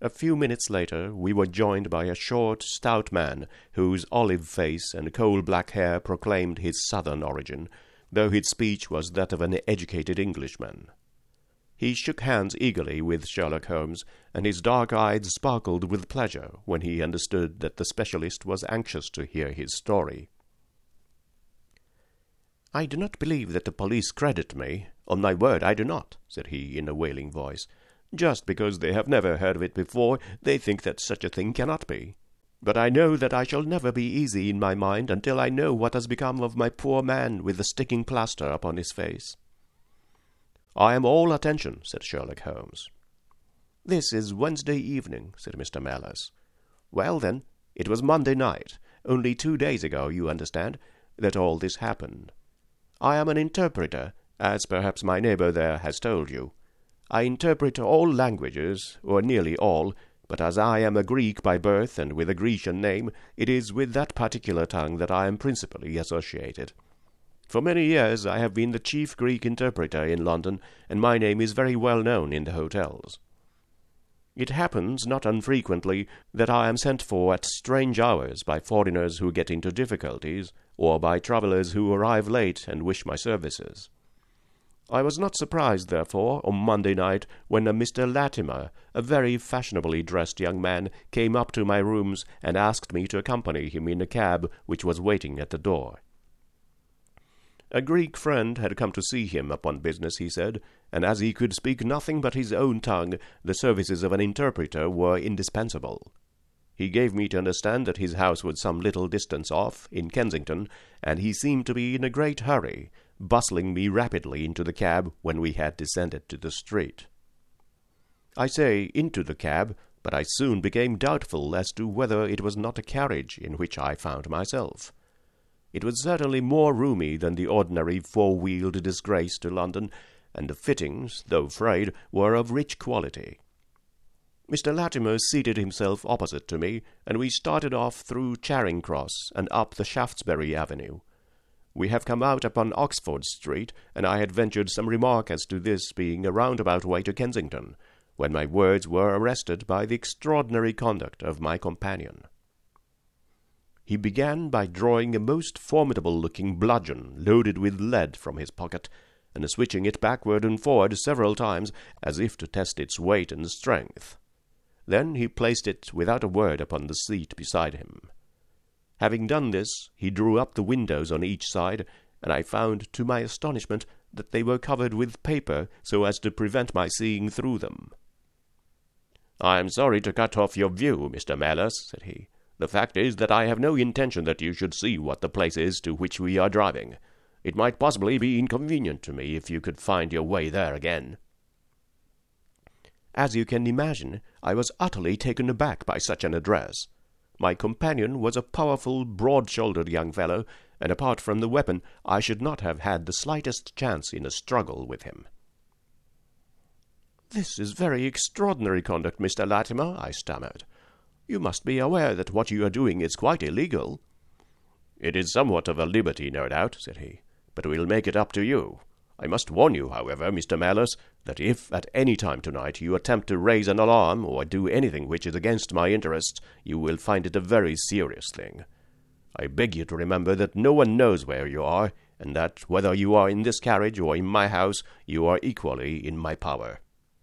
A few minutes later we were joined by a short, stout man, whose olive face and coal-black hair proclaimed his southern origin, though his speech was that of an educated Englishman. He shook hands eagerly with Sherlock Holmes, and his dark eyes sparkled with pleasure when he understood that the specialist was anxious to hear his story. "I do not believe that the police credit me. On my word, I do not," said he in a wailing voice. "Just because they have never heard of it before, they think that such a thing cannot be. But I know that I shall never be easy in my mind until I know what has become of my poor man with the sticking plaster upon his face." "I am all attention," said Sherlock Holmes. "This is Wednesday evening," said Mr. Mallers. "Well, then, it was Monday night, only 2 days ago, you understand, that all this happened. I am an interpreter, as perhaps my neighbor there has told you. I interpret all languages, or nearly all, but as I am a Greek by birth and with a Grecian name, it is with that particular tongue that I am principally associated. For many years I have been the chief Greek interpreter in London, and my name is very well known in the hotels. It happens not unfrequently that I am sent for at strange hours by foreigners who get into difficulties, or by travellers who arrive late and wish my services. I was not surprised, therefore, on Monday night, when a Mr. Latimer, a very fashionably dressed young man, came up to my rooms and asked me to accompany him in a cab which was waiting at the door. A Greek friend had come to see him upon business, he said, and as he could speak nothing but his own tongue, the services of an interpreter were indispensable. He gave me to understand that his house was some little distance off, in Kensington, and he seemed to be in a great hurry, bustling me rapidly into the cab when we had descended to the street. I say into the cab, but I soon became doubtful as to whether it was not a carriage in which I found myself. It was certainly more roomy than the ordinary four-wheeled disgrace to London, and the fittings, though frayed, were of rich quality. Mr. Latimer seated himself opposite to me, and we started off through Charing Cross and up the Shaftesbury Avenue. We have come out upon Oxford Street, and I had ventured some remark as to this being a roundabout way to Kensington, when my words were arrested by the extraordinary conduct of my companion. He began by drawing a most formidable-looking bludgeon loaded with lead from his pocket, and switching it backward and forward several times, as if to test its weight and strength. Then he placed it without a word upon the seat beside him. Having done this, he drew up the windows on each side, and I found, to my astonishment, that they were covered with paper so as to prevent my seeing through them. "I am sorry to cut off your view, Mr. Mallers," said he. "The fact is that I have no intention that you should see what the place is to which we are driving. It might possibly be inconvenient to me if you could find your way there again." As you can imagine, I was utterly taken aback by such an address. My companion was a powerful, broad-shouldered young fellow, and apart from the weapon, I should not have had the slightest chance in a struggle with him. "This is very extraordinary conduct, Mr. Latimer," I stammered. "You must be aware that what you are doing is quite illegal." "It is somewhat of a liberty, no doubt," said he, "but we'll make it up to you. I must warn you, however, Mr. Mallers, that if at any time tonight you attempt to raise an alarm or do anything which is against my interests, you will find it a very serious thing. I beg you to remember that no one knows where you are, and that, whether you are in this carriage or in my house, you are equally in my power."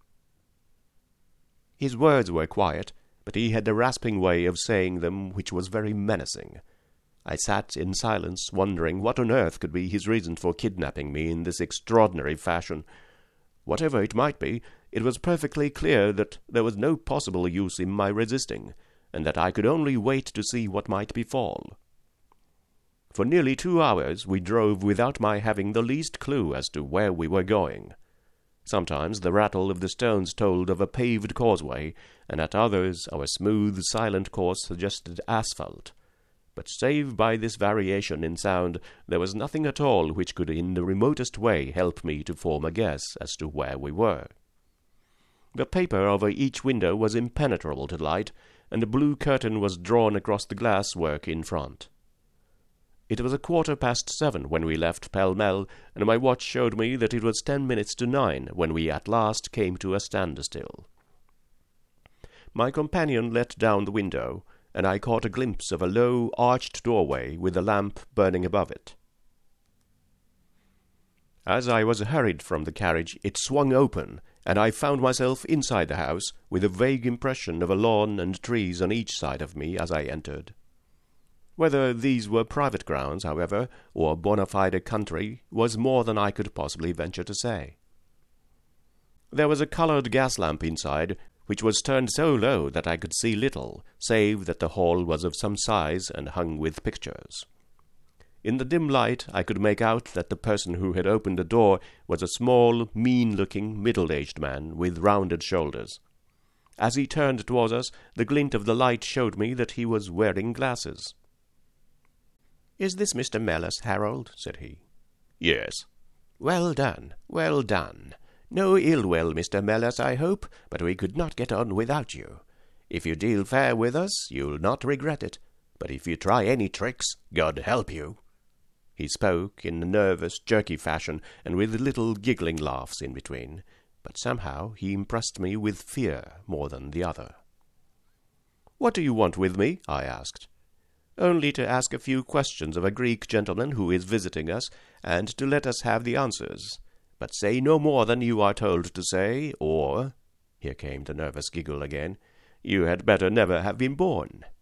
His words were quiet, but he had a rasping way of saying them which was very menacing. I sat in silence, wondering what on earth could be his reason for kidnapping me in this extraordinary fashion. Whatever it might be, it was perfectly clear that there was no possible use in my resisting, and that I could only wait to see what might befall. For nearly 2 hours we drove without my having the least clue as to where we were going. Sometimes the rattle of the stones told of a paved causeway, and at others our smooth, silent course suggested asphalt. But save by this variation in sound, there was nothing at all which could in the remotest way help me to form a guess as to where we were. The paper over each window was impenetrable to light, and a blue curtain was drawn across the glass-work in front. It was 7:15 when we left Pall Mall, and my watch showed me that it was 10 minutes to 9 when we at last came to a standstill. my companion let down the window, and I caught a glimpse of a low, arched doorway with a lamp burning above it. As I was hurried from the carriage, it swung open, and I found myself inside the house, with a vague impression of a lawn and trees on each side of me as I entered. Whether these were private grounds, however, or bona fide country, was more than I could possibly venture to say. There was a coloured gas lamp inside, which was turned so low that I could see little, save that the hall was of some size and hung with pictures. In the dim light I could make out that the person who had opened the door was a small, mean-looking, middle-aged man with rounded shoulders. As he turned towards us, the glint of the light showed me that he was wearing glasses. "Is this Mr. Mellis, Harold?" said he. "Yes." "Well done, well done. No ill will, Mr. Mellis, I hope, but we could not get on without you. If you deal fair with us, you'll not regret it, but if you try any tricks, God help you." He spoke in a nervous, jerky fashion, and with little giggling laughs in between, but somehow he impressed me with fear more than the other. "What do you want with me?" I asked. "Only to ask a few questions of a Greek gentleman who is visiting us, and to let us have the answers. But say no more than you are told to say, or," here came the nervous giggle again, "you had better never have been born."